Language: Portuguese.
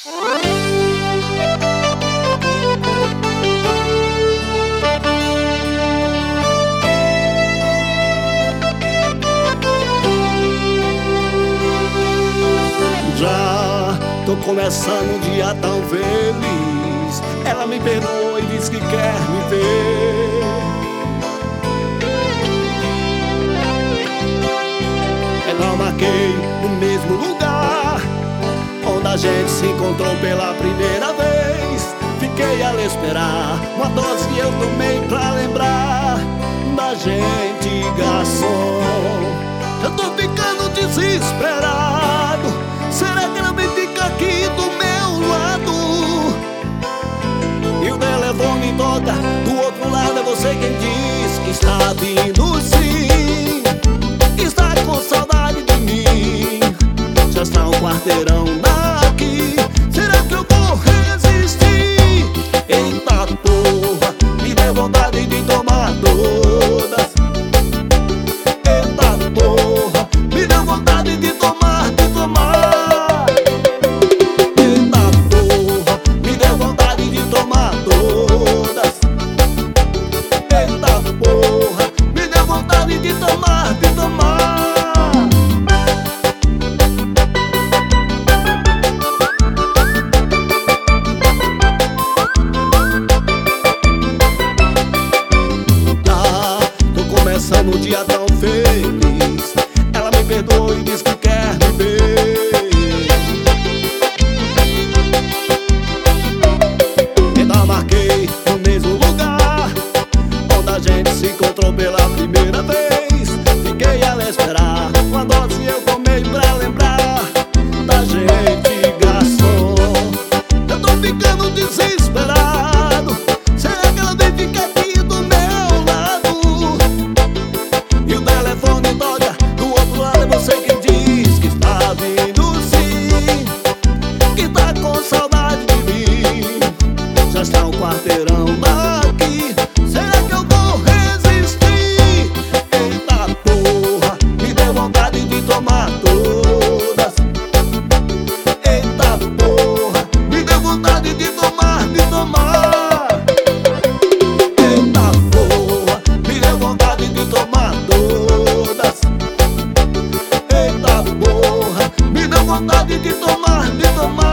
Já tô começando um dia tão feliz. Ela me perdoou e diz que quer me ver. Eu marquei no mesmo lugar onde a gente se encontrou pela primeira vez. Fiquei a esperar uma dose que eu tomei pra lembrar da gente, garçom. Eu tô ficando desesperado. Será que ela vem ficar aqui do meu lado? E o telefone toca, do outro lado é você quem diz que está vindo sim, que está com saudade de mim. Já está um quarteirão daqui. Será que eu vou resistir? Eita porra, me deu vontade de tomar todas. Eita porra, me deu vontade de tomar, de tomar. Eita porra, me deu vontade de tomar todas. Eita porra, me deu vontade de tomar, de tomar. Começando um dia tão feliz. Ela me perdoou e diz que quer me ver. Ainda marquei no mesmo lugar onde a gente se encontrou pela primeira vez. Fiquei a esperar uma dose eu tomei pra lembrar da gente, garçom. Eu tô ficando desesperado. Será que ela vem ficar aqui do meu lado? E o telefone toca, do outro lado é você quem diz que está vindo sim, que tá com saudade de mim. Já está um quarteirão daqui. Será que eu vou resistir? Eita porra, me deu vontade de tomar todas. Eita porra, me deu vontade de tomar, de tomar. Eita porra, me deu vontade de tomar todas. Eita porra, me deu vontade de tomar, de tomar.